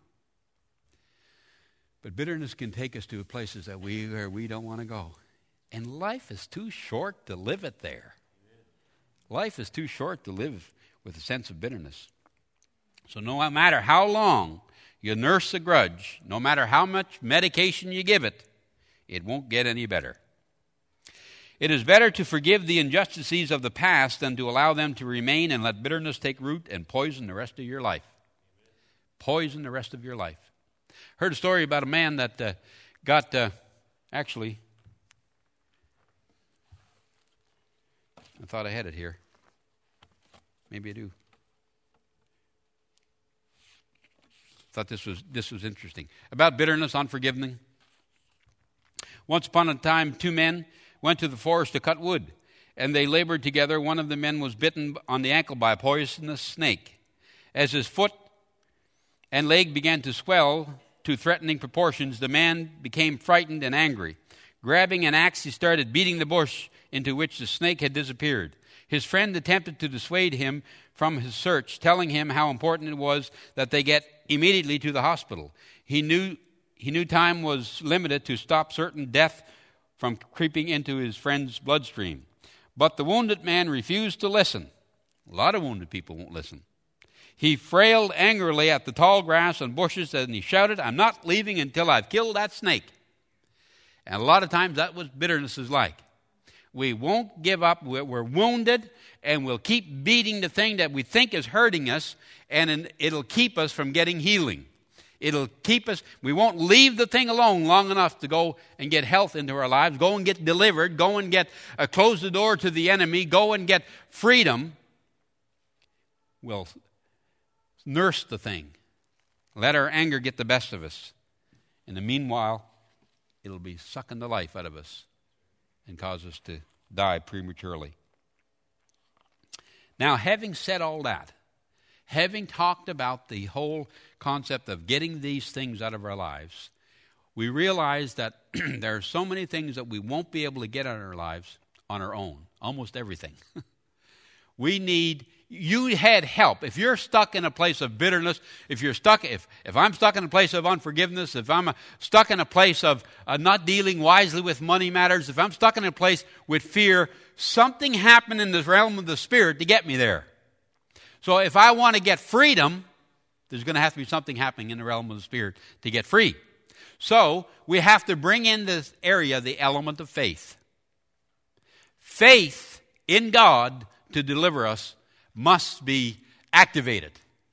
But bitterness can take us to places that where we don't want to go. And life is too short to live it there. Life is too short to live with a sense of bitterness. So no matter how long you nurse a grudge, no matter how much medication you give it, it won't get any better. It is better to forgive the injustices of the past than to allow them to remain and let bitterness take root and poison the rest of your life. Poison the rest of your life. Heard a story about a man that got, actually, I thought I had it here. Maybe I do. Thought this was interesting. About bitterness, unforgiving. Once upon a time, two men went to the forest to cut wood, and they labored together. One of the men was bitten on the ankle by a poisonous snake. As his foot and leg began to swell to threatening proportions, the man became frightened and angry. Grabbing an axe, he started beating the bush into which the snake had disappeared. His friend attempted to dissuade him from his search, telling him how important it was that they get immediately to the hospital. He knew time was limited to stop certain death from creeping into his friend's bloodstream. But the wounded man refused to listen. A lot of wounded people won't listen. He flailed angrily at the tall grass and bushes, and he shouted, I'm not leaving until I've killed that snake. And a lot of times that's what bitterness is like. We won't give up. We're wounded, and we'll keep beating the thing that we think is hurting us, and it'll keep us from getting healing. It'll keep us, we won't leave the thing alone long enough to go and get health into our lives, go and get delivered, go and get, close the door to the enemy, go and get freedom. We'll nurse the thing. Let our anger get the best of us. In the meanwhile, it'll be sucking the life out of us and cause us to die prematurely. Now, having said all that, having talked about the whole concept of getting these things out of our lives, we realize that there are so many things that we won't be able to get out of our lives on our own. Almost everything. You had help. If you're stuck in a place of bitterness, if I'm stuck in a place of unforgiveness, if I'm stuck in a place of not dealing wisely with money matters, if I'm stuck in a place with fear, something happened in the realm of the Spirit to get me there. So if I want to get freedom, there's going to have to be something happening in the realm of the Spirit to get free. So we have to bring in this area the element of faith. Faith in God to deliver us must be activated.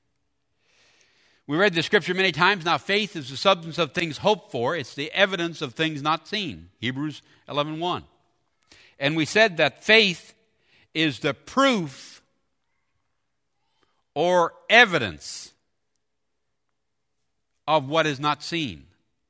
We read the scripture many times. Now faith is the substance of things hoped for. It's the evidence of things not seen. Hebrews 11:1. And we said that faith is the proof or evidence of what is not seen.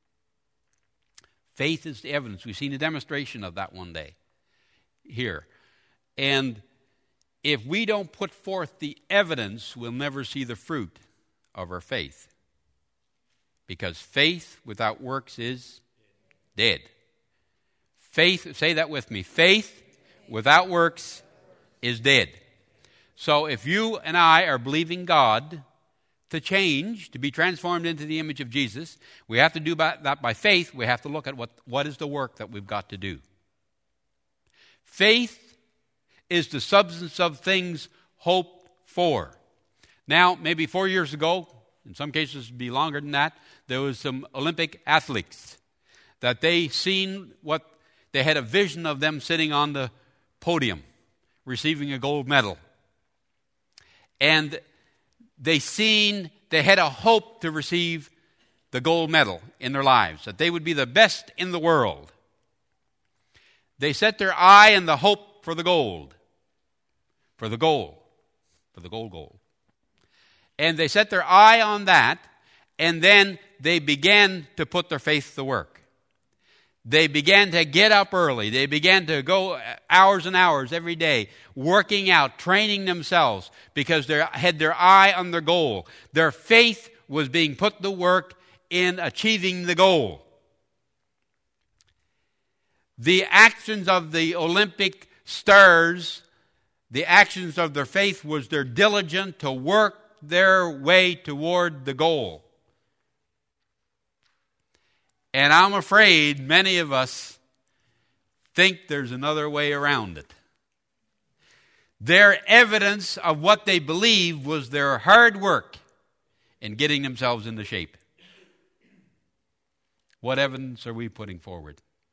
Faith is the evidence. We've seen a demonstration of that one day here. And if we don't put forth the evidence, we'll never see the fruit of our faith. Because faith without works is dead. Faith, say that with me. Faith without works is dead. So if you and I are believing God to change, to be transformed into the image of Jesus, we have to do that by faith. We have to look at what is the work that we've got to do. Faith is the substance of things hoped for. Now, maybe 4 years ago, in some cases it'd be longer than that, there was some Olympic athletes that they had a vision of them sitting on the podium receiving a gold medal. And they had a hope to receive the gold medal in their lives, that they would be the best in the world. They set their eye and the hope for the gold. For the gold. And they set their eye on that, and then they began to put their faith to work. They began to get up early. They began to go hours and hours every day, working out, training themselves, because they had their eye on their goal. Their faith was being put to work in achieving the goal. The actions of the Olympic stars, the actions of their faith was their diligence to work their way toward the goal. And I'm afraid many of us think there's another way around it. Their evidence of what they believed was their hard work in getting themselves into shape. What evidence are we putting forward?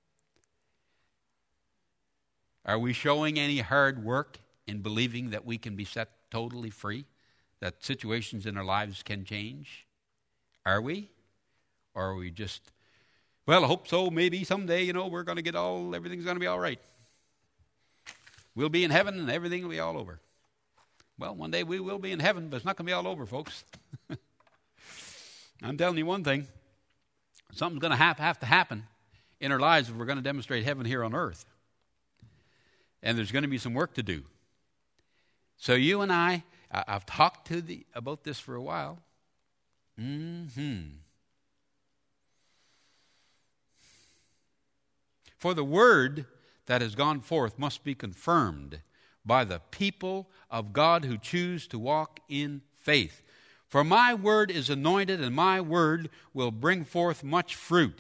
Are we showing any hard work in believing that we can be set totally free? That situations in our lives can change? Are we? Or are we just, well, I hope so, maybe someday, we're going to get everything's going to be all right. We'll be in heaven and everything will be all over. Well, one day we will be in heaven, but it's not going to be all over, folks. I'm telling you one thing. Something's going to have to happen in our lives if we're going to demonstrate heaven here on earth. And there's going to be some work to do. So you and I've talked about this for a while. For the word that has gone forth must be confirmed by the people of God who choose to walk in faith. For my word is anointed, and my word will bring forth much fruit.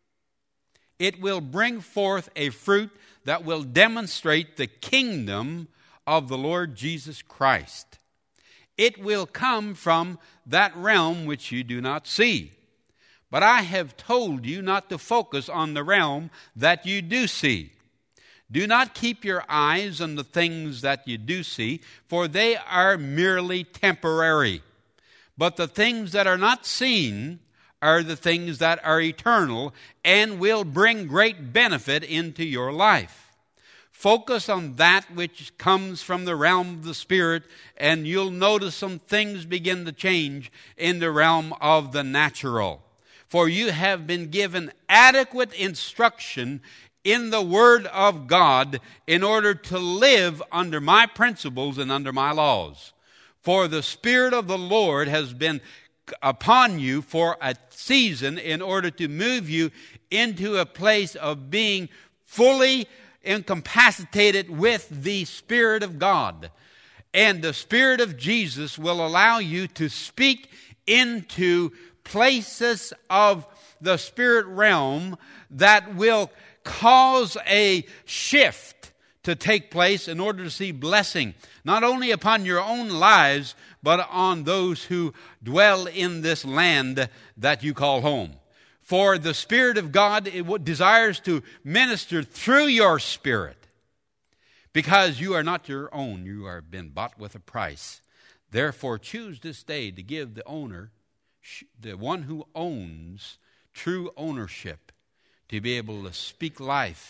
It will bring forth a fruit that will demonstrate the kingdom of the Lord Jesus Christ. It will come from that realm which you do not see. But I have told you not to focus on the realm that you do see. Do not keep your eyes on the things that you do see, for they are merely temporary. But the things that are not seen are the things that are eternal and will bring great benefit into your life. Focus on that which comes from the realm of the Spirit, and you'll notice some things begin to change in the realm of the natural. For you have been given adequate instruction in the Word of God in order to live under my principles and under my laws. For the Spirit of the Lord has been upon you for a season in order to move you into a place of being fully incapacitated with the Spirit of God. And the Spirit of Jesus will allow you to speak into places of the spirit realm that will cause a shift to take place in order to see blessing, not only upon your own lives, but on those who dwell in this land that you call home. For the Spirit of God desires to minister through your spirit, because you are not your own. You are been bought with a price. Therefore, choose this day to give the owner, the one who owns, true ownership, to be able to speak life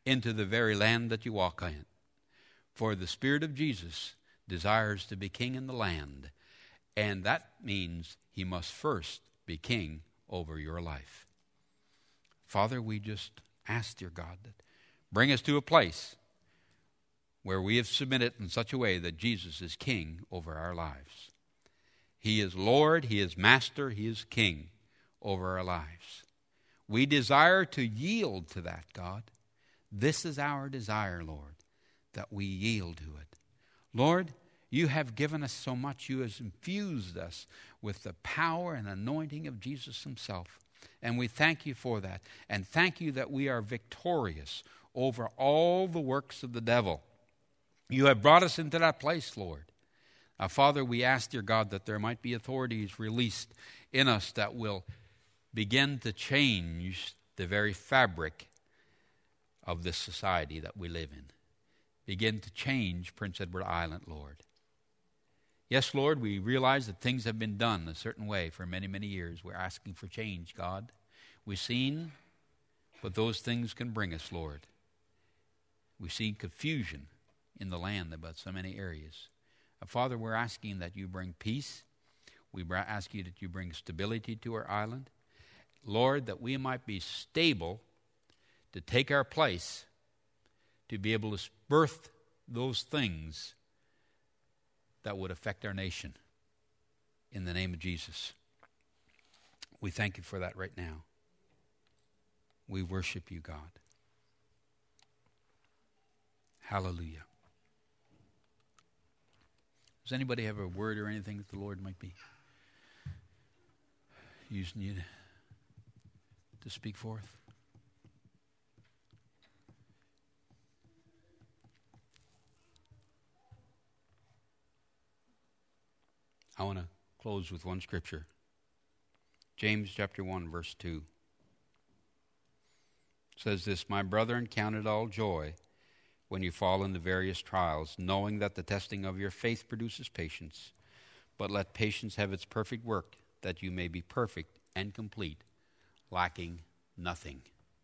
into the very land that you walk in. For the Spirit of Jesus desires to be king in the land, and that means he must first be king over your life. Father, we just ask, dear God, that bring us to a place where we have submitted in such a way that Jesus is king over our lives. He is Lord, he is master, he is king over our lives. We desire to yield to that, God. This is our desire, Lord, that we yield to it. Lord, you have given us so much. You have infused us with the power and anointing of Jesus himself. And we thank you for that. And thank you that we are victorious over all the works of the devil. You have brought us into that place, Lord. Now, Father, we ask, dear God, that there might be authorities released in us that will begin to change the very fabric of this society that we live in. Begin to change Prince Edward Island, Lord. Yes, Lord, we realize that things have been done a certain way for many, many years. We're asking for change, God. We've seen what those things can bring us, Lord. We've seen confusion in the land about so many areas. Father, we're asking that you bring peace. We ask you that you bring stability to our island. Lord, that we might be stable to take our place, to be able to birth those things that would affect our nation. In the name of Jesus. We thank you for that right now. We worship you, God. Hallelujah. Does anybody have a word or anything that the Lord might be using you to speak forth? I want to close with one scripture. James chapter 1, verse 2. It says this, "My brethren, count it all joy when you fall into various trials, knowing that the testing of your faith produces patience. But let patience have its perfect work, that you may be perfect and complete, lacking nothing."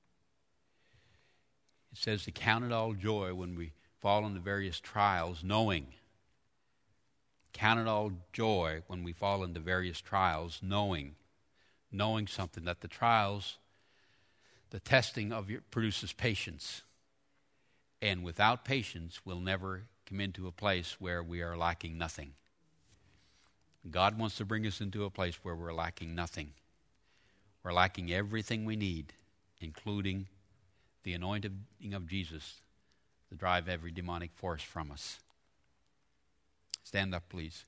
It says to count it all joy when we fall into various trials, knowing. Count it all joy when we fall into various trials, knowing something, that the trials, the testing of your produces patience. And without patience, we'll never come into a place where we are lacking nothing. God wants to bring us into a place where we're lacking nothing. We're lacking everything we need, including the anointing of Jesus to drive every demonic force from us. Stand up, please.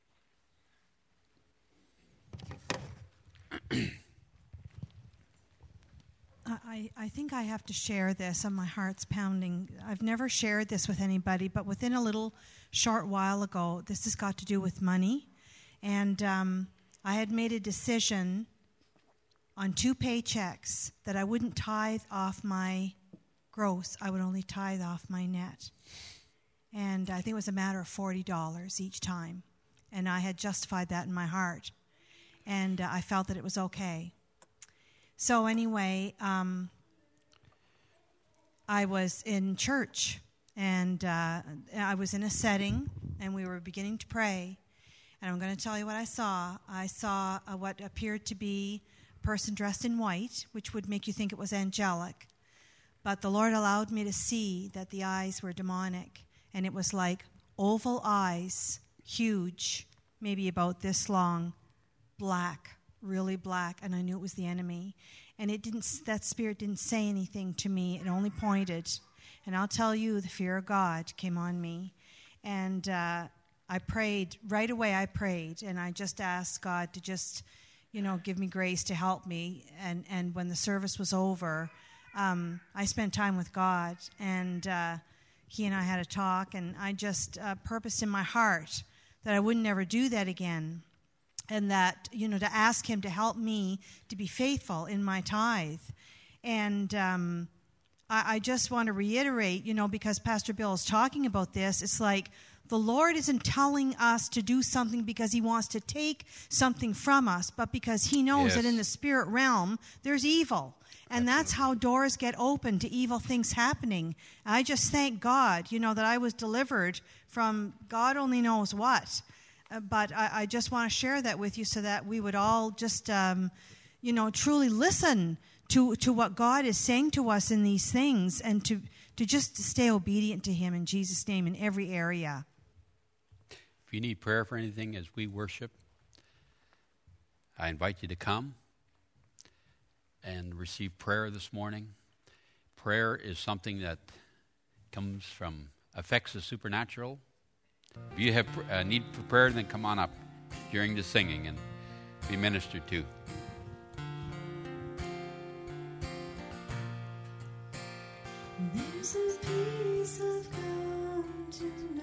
I think I have to share this, and my heart's pounding. I've never shared this with anybody, but within a little short while ago, this has got to do with money. And I had made a decision on 2 paychecks that I wouldn't tithe off my gross. I would only tithe off my net. And I think it was a matter of $40 each time. And I had justified that in my heart. And I felt that it was okay. So anyway, I was in church, and I was in a setting, and we were beginning to pray. And I'm going to tell you what I saw. I saw what appeared to be a person dressed in white, which would make you think it was angelic. But the Lord allowed me to see that the eyes were demonic. And it was like oval eyes, huge, maybe about this long, black, really black, and I knew it was the enemy. And that spirit didn't say anything to me. It only pointed. And I'll tell you, the fear of God came on me. And I prayed, right away I prayed, and I just asked God to just, give me grace to help me. And when the service was over, I spent time with God, and he and I had a talk, and I just purposed in my heart that I would never do that again. And that, to ask him to help me to be faithful in my tithe. And I just want to reiterate, because Pastor Bill is talking about this, it's like the Lord isn't telling us to do something because he wants to take something from us, but because he knows that in the spirit realm, there's evil. And that's how doors get open to evil things happening. I just thank God, that I was delivered from God only knows what. But I just want to share that with you so that we would all just, truly listen to what God is saying to us in these things, and to just stay obedient to Him in Jesus' name in every area. If you need prayer for anything as we worship, I invite you to come and receive prayer this morning. Prayer is something that affects the supernatural. If you have a need for prayer, then come on up during the singing and be ministered to. There's a peace I've come to know.